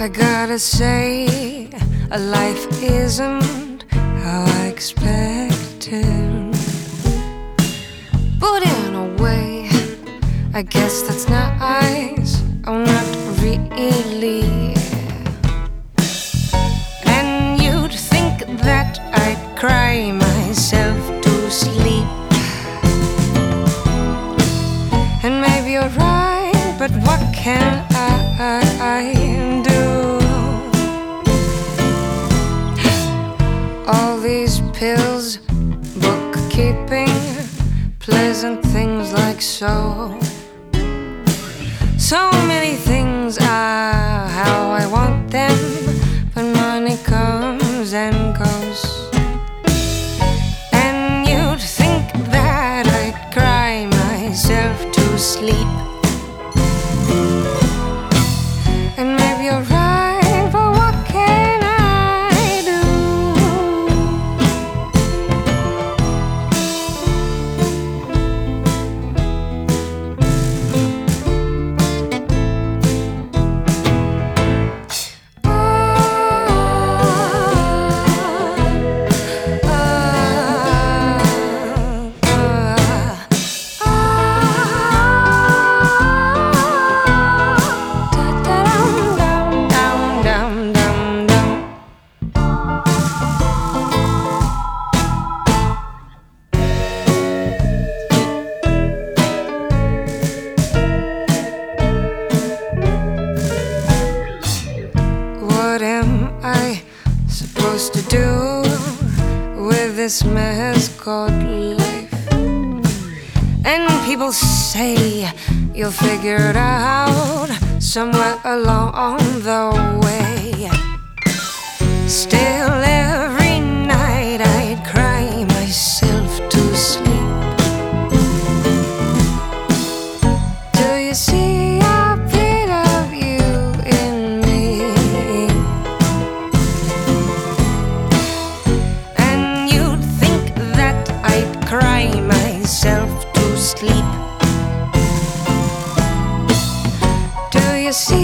I gotta say, life isn't how I expected. But in a way, I guess that's nice. Oh, not really. And you'd think that I'd cry myself to sleep. And maybe you're right, but what can I do? All these pills, bookkeeping, pleasant things like so many things are how I want them, but money comes and goes. And you'd think that I'd cry myself to sleep. And maybe you're right, but what can I do? What am I supposed to do with this mess called life? And people say you'll figure it out somewhere along the way. Still every night I'd cry myself to sleep. Do you see a bit of you in me? And you'd think that I'd cry myself to sleep. Do you see